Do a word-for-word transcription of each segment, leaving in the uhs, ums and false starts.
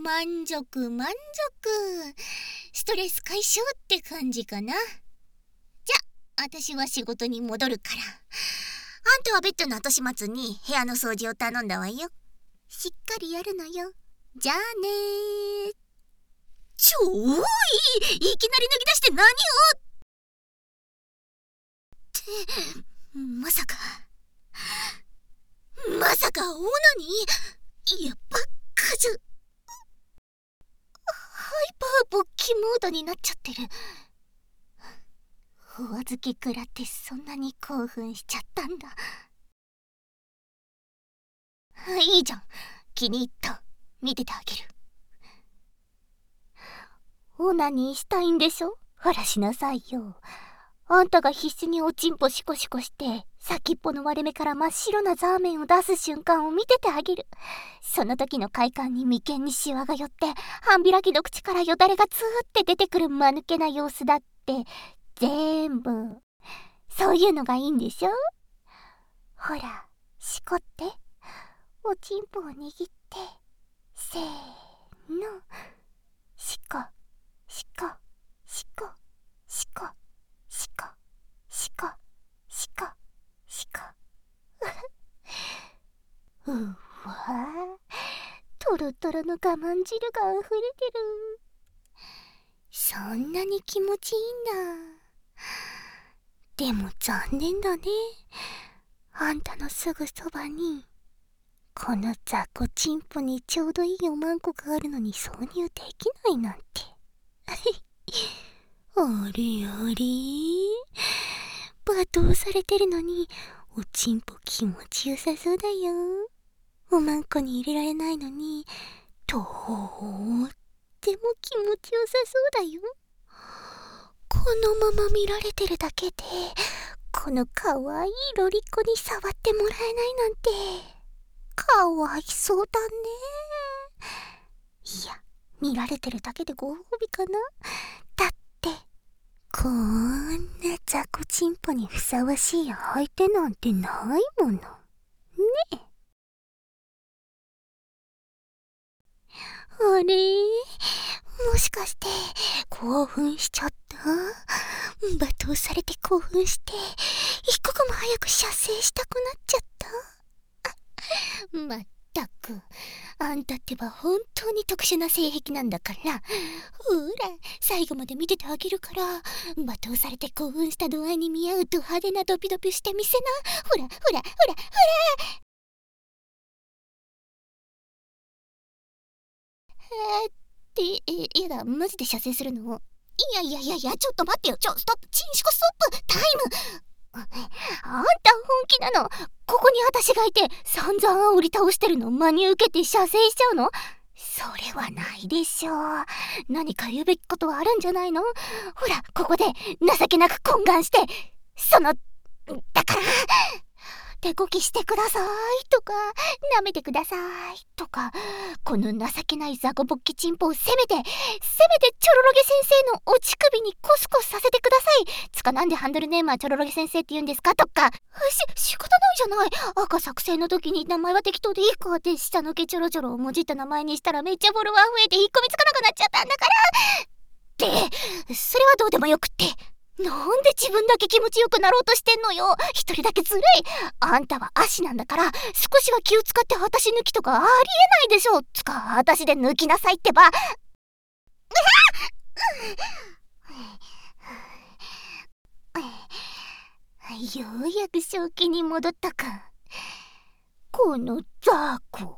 満足満足。ストレス解消って感じかな。じゃ、私は仕事に戻るから。あんたはベッドの後始末に部屋の掃除を頼んだわよ。しっかりやるのよ。じゃあねー。ちょーい、いきなり脱ぎ出して何をって、まさかまさかオナニー？いや、バッカじゃ。ハイパー勃起モードになっちゃってる。お預け食らってそんなに興奮しちゃったんだ。いいじゃん、気に入った。見ててあげる。オナニーしたいんでしょ？ほらしなさいよ。あんたが必死におちんぽシコシコして先っぽの割れ目から真っ白なザーメンを出す瞬間を見ててあげる。その時の快感に眉間にシワが寄って半開きの口からよだれがツーって出てくる間抜けな様子だって全部そういうのがいいんでしょ？ほらしこって、おちんぽを握って、せーの、しこしこしこしこしこしこしこしこうわー、トロトロの我慢汁があふれてる。そんなに気持ちいいんだ。でも残念だね。あんたのすぐそばにこの雑魚チンポにちょうどいいおまんこがあるのに挿入できないなんてあれあれ、罵倒されてるのにおちんぽ気持ちよさそうだよ。おまんこに入れられないのにとーっても気持ちよさそうだよ。このまま見られてるだけでこのかわいいロリコに触ってもらえないなんてかわいそうだね。いや、見られてるだけでご褒美かな。だってこんな雑魚チンポにふさわしい相手なんてないものね。あれ、もしかして興奮しちゃった？罵倒されて興奮して一刻も早く射精したくなっちゃった？まったく、あんたってば本当に特殊な性癖なんだから。ほら、最後まで見ててあげるから、罵倒されて興奮した度合いに見合うド派手なドピドピしてみせな。ほらほらほらほら。えーってえやだ、マジで射精するの？いやいやいやいや、ちょっと待ってよ。ちょストップ、チンシコストップタイム。あんた本気なの？ここに私がいて散々煽り倒してるの真に受けて射精しちゃうの？それはないでしょう。何か言うべきことはあるんじゃないの？ほら、ここで情けなく懇願して、そのだから手こきしてくださいとか、舐めてくださいとか、この情けないザコボッキチンポをせめてせめてチョロロゲ先生のお乳首にコスコスさせてください。つかなんでハンドルネームはチョロロゲ先生って言うんですかとか。し仕方ないじゃない。赤作成の時に名前は適当でいいかって下の毛チョロチョロをもじった名前にしたらめっちゃフォロワー増えて引っ込みつかなくなっちゃったんだからってそれはどうでもよくって、なんで自分だけ気持ちよくなろうとしてんのよ。一人だけずるい。あんたは足なんだから少しは気を使って私抜きとかありえないでしょ。つか私で抜きなさいってば。ようやく正気に戻ったか。このザーコ。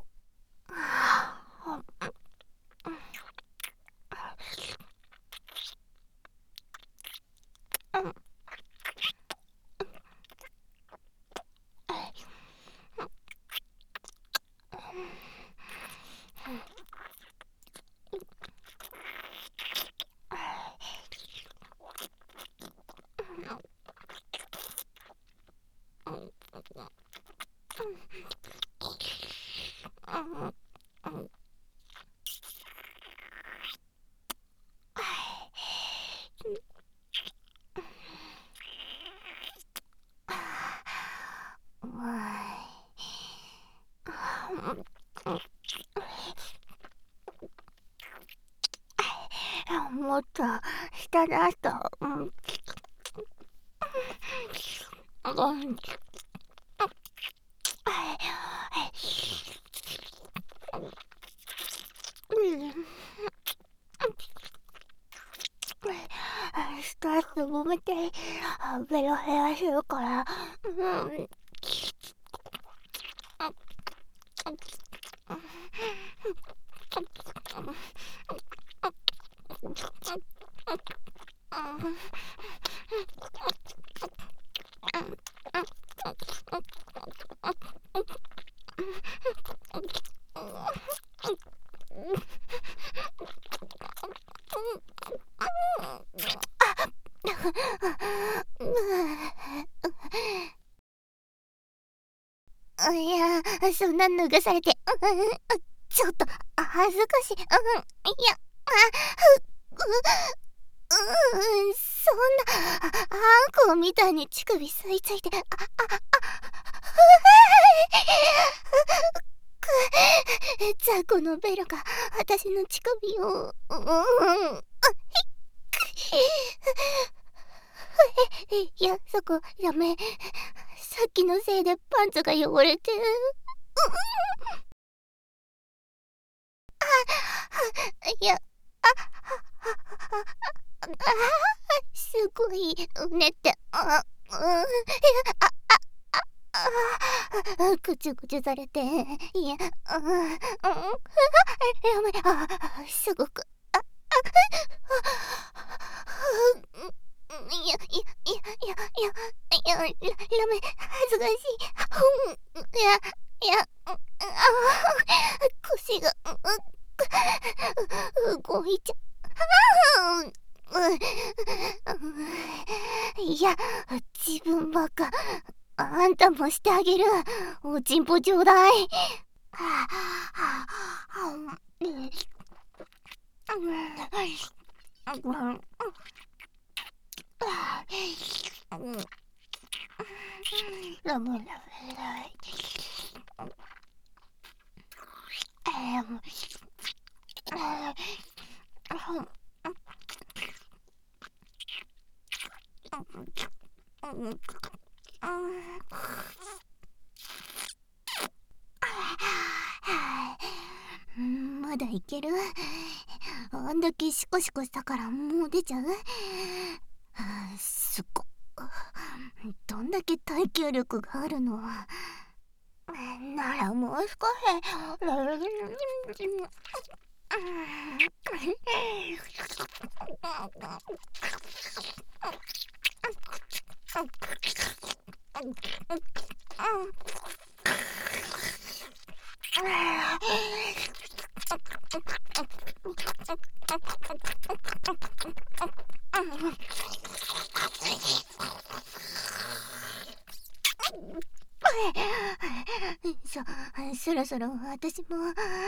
としたなと、うん、うん、ストレス揉めてベロヘアするから、うん、いや、そんな脱がされて、うん、ちょっと恥ずかしい。うん、いや、あ、う、う、うん、そんな、あんこみたいに乳首吸い付いて、あ、あ、あ、く、雑魚のベロが私の乳首を、うん、あ、いや、そこやめ。さっきのせいでパンツが汚れてる。いや、あ、あ、すごいうねって、あ、うん、あ、あ、あ、ぐちゅぐちゅされて、いや、うん、うん、やめ、あ、すごく、あ、あ、いや、いや、いや、いや、いや、いや、ラメ、恥ずかしい。いや、いや、あ、腰が、動いちゃう。いや、自分ばっか、あんたもしてあげる。おちんぽちょうだい。ラムラムラまだいける？あんだけシコシコしたからもう出ちゃう？すっごどんだけ耐久力があるの？ならもう少しそ、そろそろ私も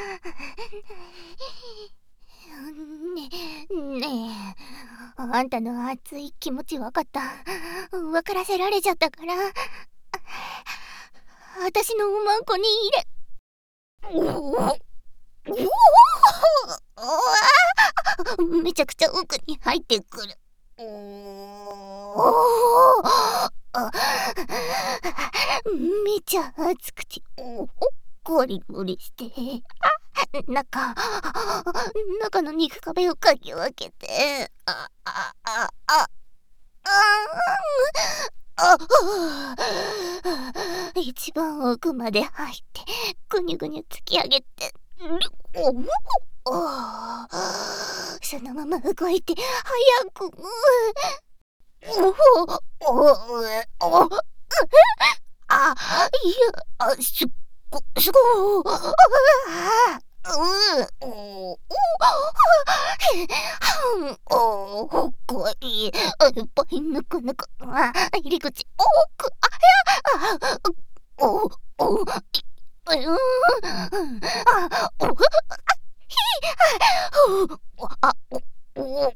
ね、ねえ、あんたの熱い気持ち分かった。分からせられちゃったから、私のおまんこに入れ。めちゃくちゃ奥に入ってくる。めちゃ熱くて、ゴリゴリして、中、中の肉壁をかき分けて、あ、あ、あ、あ、あ、一番奥まで入ってぐにゅぐにゅ突き上げて、そのまま動いて早く、あ、いや、すっご、すごい、うん、おお、怖い。いっぱいぬくぬく。入り口、奥、あ、あ、お、お、うん、あ、お、ひ、あ、お、お、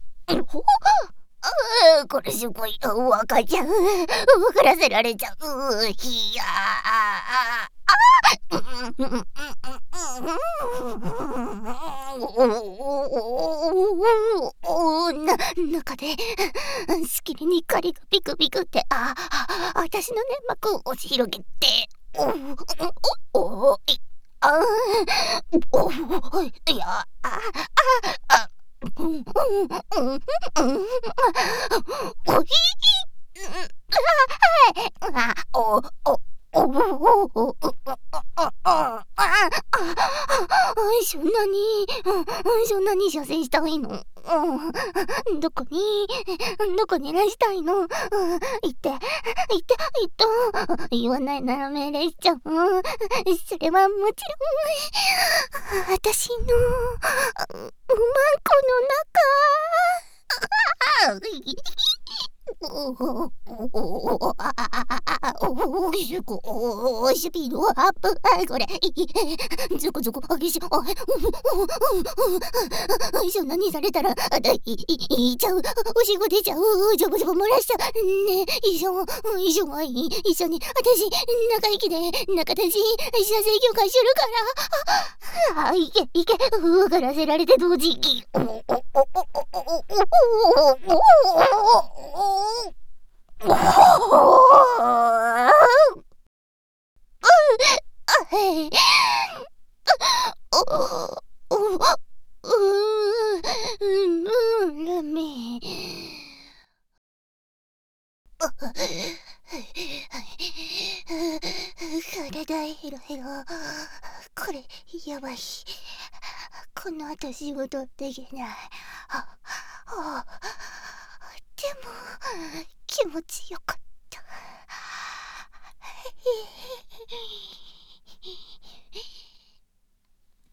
これすごい、わかっちゃう。わからせられちゃう。ひや、あ、あ、 おな中でしきりに怒りがビクビクって、ああ私の粘膜を押し広げて、おおおいあおいやあああうんうんうんうんおいあおおおおおおあああそんなにそんなに射精したいの？どこにどこにらしたいの？言って言って言っと言わないなら命令しちゃう。それはもちろん私のマンコの中。おおおああおすごいスピードアップこれずこずこ激しいそんなにされたらいっちゃうおしっこ出ちゃうジョボジョボ漏らしちゃうね一緒一緒がいい一緒に私中息で中出し射精許可するからあいけいけ分からせられて同時期おおおおおおおおお体ヘロヘロこれやばいこの後仕事できないああでも気持ちよかった